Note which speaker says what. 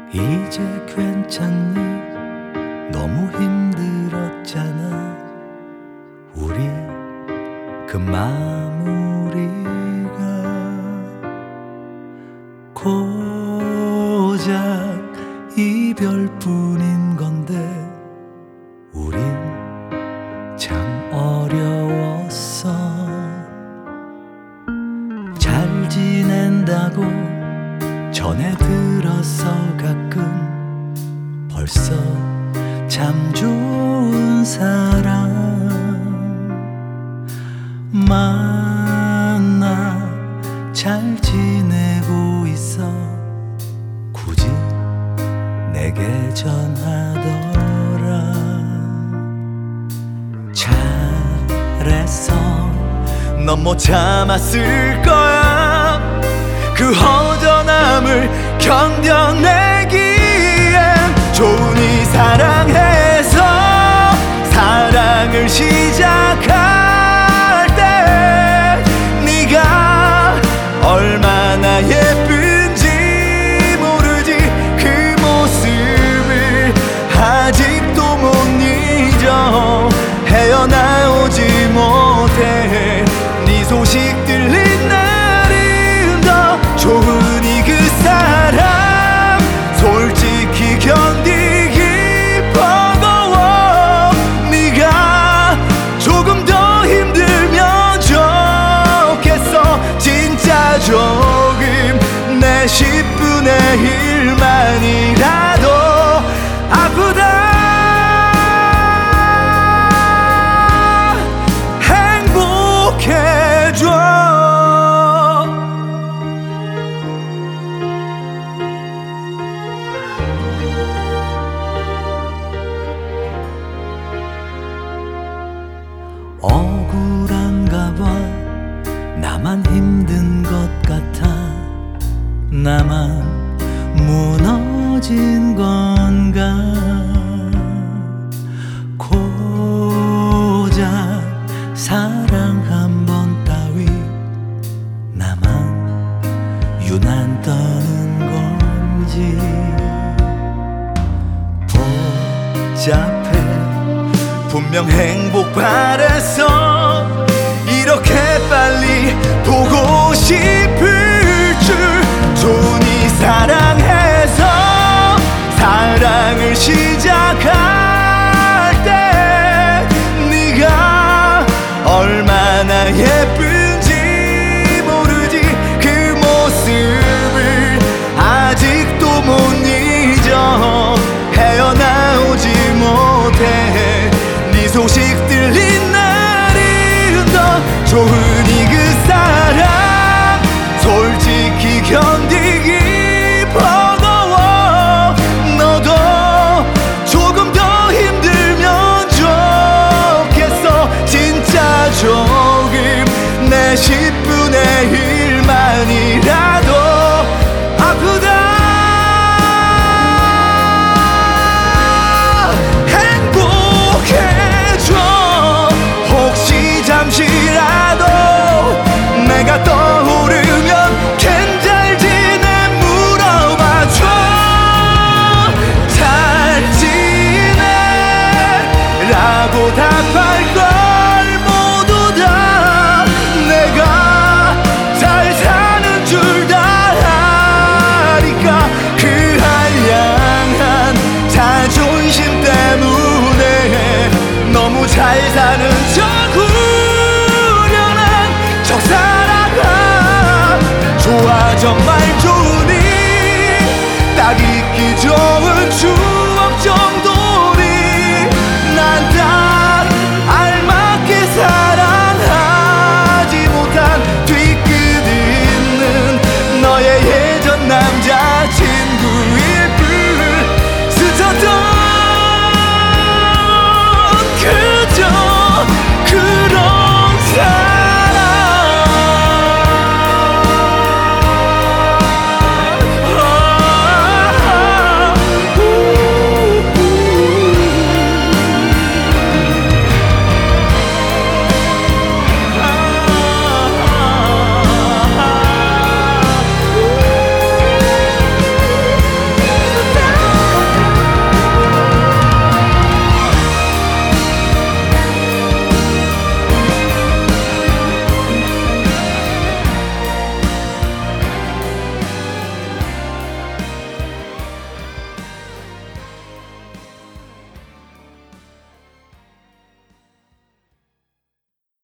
Speaker 1: 이제 괜찮니? 너무 힘들었잖아. 우리 그 마무리가 고작 이별뿐인 건데 우린 참 어려웠어. 잘 지낸다고 전해 들어서 가끔 벌써 참 좋은 사람 만나 잘 지내고 있어. 굳이 내게 전하더라. 잘했어. 넌 못 참았을 거야. 그 허전함을 견뎌내기엔 좋으니 사랑해서 사랑을 시작할 때 네가 얼마나 예쁜지 모르지. 그 모습을 아직도 못 잊어. 헤어나오지 못해. 네 소식 들린 날은 더 좋으니 그 사람 솔직히 견디기 버거워. 네가 조금 더 힘들면 좋겠어. 진짜 조금 내 10분의 1만이라도 아프다 억울한가 봐. 나만 힘든 것 같아. 나만 무너진 건가. 고작 사랑 한 번 따위 나만 유난 떠는 건지. 복잡해. 분명 행복 바랬어. 이렇게 빨리 보고 싶을 줄. 좋으니 사랑해서 사랑을 시작할 때 네가 얼마나 예쁜지 모르지. 그 모습을 아직도 못 잊어. 헤어나오지 못해. 네 소식 들린 날은 더 좋으니 그 사람 솔직히 견디기 버거워. 너도 조금 더 힘들면 좋겠어. 진짜 조금 내 10분의 1만이라도 아프다 잠시라도 내가 떠오르면 괜잘 지내 물어봐줘. 잘 지내 라고 답할 걸 모두 다 내가 잘 사는 줄 다 아니까. 그 한량한 자존심 때문에 너무 잘 사는 척 적사랑아 좋아 정말